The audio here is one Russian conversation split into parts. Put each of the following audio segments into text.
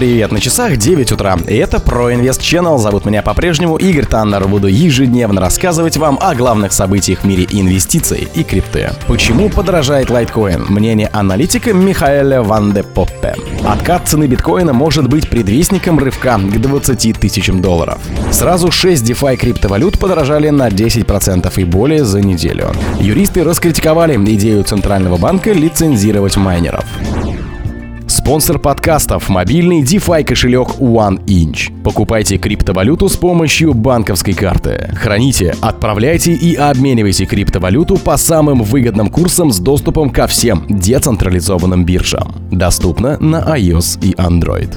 Привет, на часах 9 утра, и это ProInvest Channel. Зовут меня по-прежнему Игорь Таннер. Буду ежедневно рассказывать вам о главных событиях в мире инвестиций и крипты. Почему подорожает лайткоин? Мнение аналитика Михаэля Ван де Поппе. Откат цены биткоина может быть предвестником рывка к 20 тысячам долларов. Сразу 6 DeFi криптовалют подорожали на 10% и более за неделю. Юристы раскритиковали идею Центрального банка лицензировать майнеров. Спонсор подкастов – мобильный DeFi кошелек OneInch. Покупайте криптовалюту с помощью банковской карты. Храните, отправляйте и обменивайте криптовалюту по самым выгодным курсам с доступом ко всем децентрализованным биржам. Доступно на iOS и Android.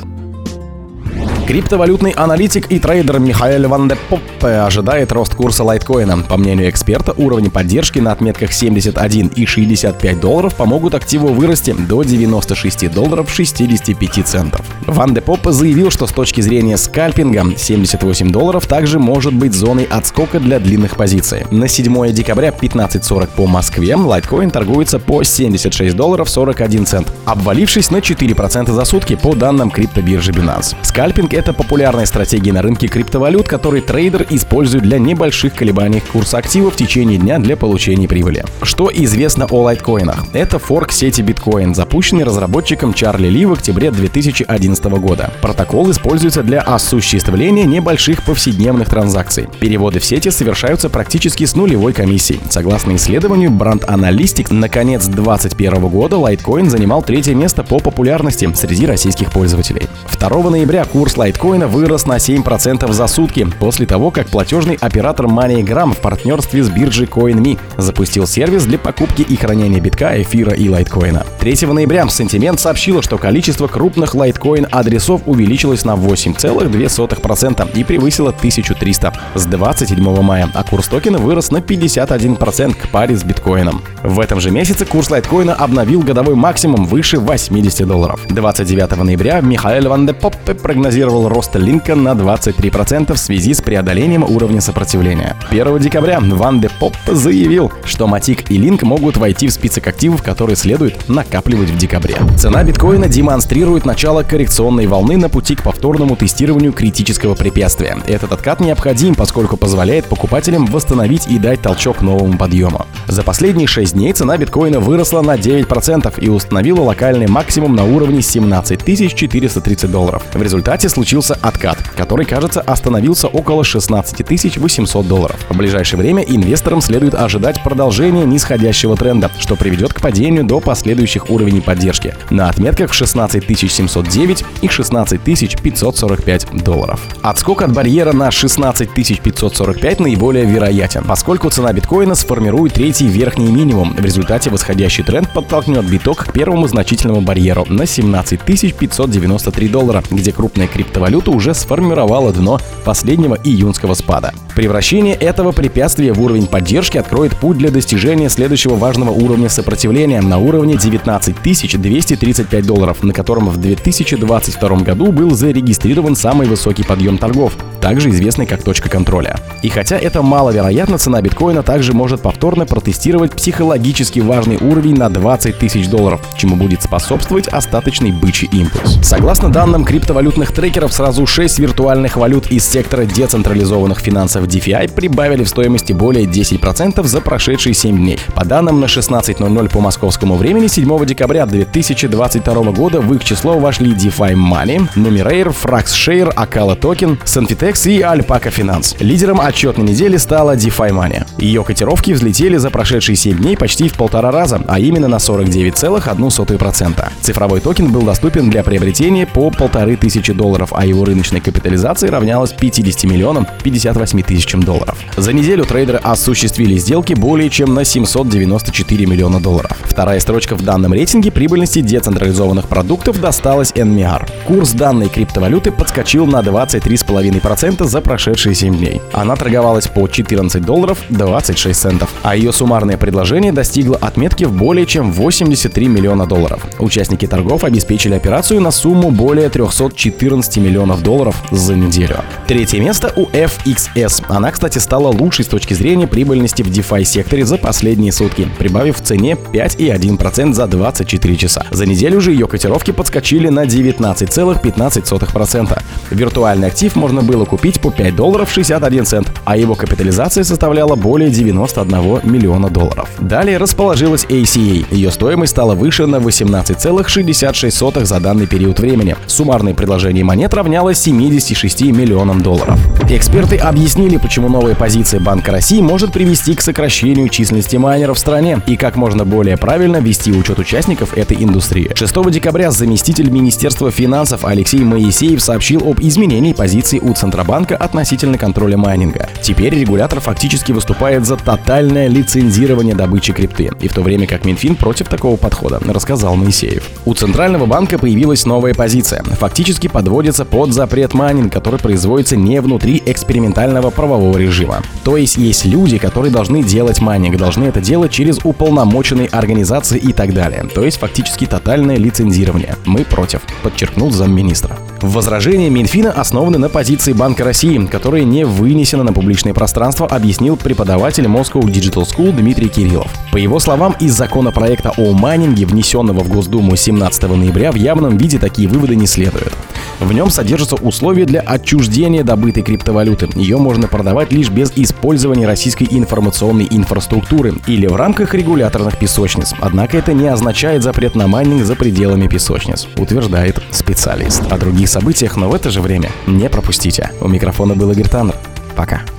Криптовалютный аналитик и трейдер Михаэль Ван де Поппе ожидает рост курса лайткоина. По мнению эксперта, уровни поддержки на отметках 71 и 65 долларов помогут активу вырасти до 96 долларов 65 центов. Ван де Поппе заявил, что с точки зрения скальпинга 78 долларов также может быть зоной отскока для длинных позиций. На 7 декабря 15:40 по Москве лайткоин торгуется по 76 долларов 41 цент, обвалившись на 4% за сутки по данным криптобиржи Binance. Скальпинг — это популярная стратегия на рынке криптовалют, который трейдер использует для небольших колебаний курса актива в течение дня для получения прибыли. Что известно о лайткоинах? Это форк сети биткоин, запущенный разработчиком Чарли Ли в октябре 2011 года. Протокол используется для осуществления небольших повседневных транзакций. Переводы в сети совершаются практически с нулевой комиссией. Согласно исследованию Brand Analytics, на конец 2021 года лайткоин занимал 3-е место по популярности среди российских пользователей. 2 ноября курс лайткоина вырос на 7% за сутки после того, как платежный оператор MoneyGram в партнерстве с биржей CoinMe запустил сервис для покупки и хранения битка, эфира и лайткоина. 3 ноября Sentiment сообщила, что количество крупных лайткоин-адресов увеличилось на 8,2% и превысило 1300 с 27 мая, а курс токена вырос на 51% к паре с биткоином. В этом же месяце курс лайткоина обновил годовой максимум выше 80 долларов. 29 ноября Михаэль Ван де Поппе прогнозировал рост линка на 23% в связи с преодолением уровня сопротивления. 1 декабря Ван де Поппе заявил, что Matic и Link могут войти в список активов, которые следует накапливать в декабре. Цена биткоина демонстрирует начало коррекционной волны на пути к повторному тестированию критического препятствия. Этот откат необходим, поскольку позволяет покупателям восстановить и дать толчок новому подъему. За последние 6 дней цена биткоина выросла на 9% и установила локальный максимум на уровне 17 430 долларов. В результате случился откат, который, кажется, остановился около 16 800 долларов. В ближайшее время инвесторам следует ожидать продолжения нисходящего тренда, что приведет к падению до последующих уровней поддержки на отметках 16 709 и 16 545 долларов. Отскок от барьера на 16 545 наиболее вероятен, поскольку цена биткоина сформирует 3-й верхний минимум. В результате восходящий тренд подтолкнет биток к первому значительному барьеру на 17 593 доллара, где крупная криптовалюта уже сформировала дно последнего июньского спада. Превращение этого препятствия в уровень поддержки откроет путь для достижения следующего важного уровня сопротивления на уровне 19 235 долларов, на котором в 2022 году был зарегистрирован самый высокий подъем торгов, также известный как точка контроля. И хотя это маловероятно, цена биткоина также может повторно протестировать психологически важный уровень на 20 тысяч долларов, чему будет способствовать остаточный бычий импульс. Согласно данным криптовалютных трекеров, сразу 6 виртуальных валют из сектора децентрализованных финансов DeFi прибавили в стоимости более 10% за прошедшие 7 дней. По данным на 16:00 по московскому времени 7 декабря 2022 года в их число вошли DeFi Money, Numeraire, FraxShare, Acala Token, Synfitex и Alpaca Finance. Лидером отчетной недели стала DeFi Money. Ее котировки взлетели за прошедшие 7 дней почти в 1,5 раза, а именно на 49,1%. Цифровой токен был доступен для приобретения по 1500 долларов, а его рыночная капитализация равнялась 50 миллионам 58 тысячам долларов. За неделю трейдеры осуществили сделки более чем на 794 миллиона долларов. Вторая строчка в данном рейтинге прибыльности децентрализованных продуктов досталась NMR. Курс данной криптовалюты подскочил на 23,5% за прошедшие 7 дней. Она торговалась по 14 долларов 26 центов, а ее суммарное предложение достигло отметки в более чем 83 миллиона долларов. Участники участники торгов обеспечили операцию на сумму более 314 миллионов долларов за неделю. Третье место у FXS. Она, кстати, стала лучшей с точки зрения прибыльности в DeFi-секторе за последние сутки, прибавив в цене 5,1% за 24 часа. За неделю же ее котировки подскочили на 19,15%. Виртуальный актив можно было купить по $5.61, а его капитализация составляла более 91 миллиона долларов. Далее расположилась ACA. Ее стоимость стала выше на 18,66 за данный период времени. Суммарное предложение монет равнялось 76 миллионам долларов. Эксперты объяснили, почему новая позиция Банка России может привести к сокращению численности майнеров в стране и как можно более правильно вести учет участников этой индустрии. 6 декабря заместитель Министерства финансов Алексей Моисеев сообщил об изменении позиции у Центробанка относительно контроля майнинга. Теперь регулятор фактически выступает за тотальное лицензирование добычи крипты, и в то время как Минфин против такого подхода, рассказал Моисеев. У Центрального банка появилась новая позиция. Фактически подводится под запрет майнинга, который производится не внутри экспериментального правового режима. То есть люди, которые должны делать майнинг, должны это делать через уполномоченные организации и так далее. То есть фактически тотальное лицензирование. Мы против, подчеркнул замминистра. Возражения Минфина основаны на позиции Банка России, которая не вынесена на публичное пространство, объяснил преподаватель Moscow Digital School Дмитрий Кириллов. По его словам, из законопроекта о майнинге, внесенного в Госдуму 17 ноября, в явном виде такие выводы не следуют. В нем содержатся условия для отчуждения добытой криптовалюты. Ее можно продавать лишь без использования российской информационной инфраструктуры или в рамках регуляторных песочниц. Однако это не означает запрет на майнинг за пределами песочниц, утверждает специалист. О других событиях, но в это же время не пропустите. У микрофона был Игорь Таннер. Пока.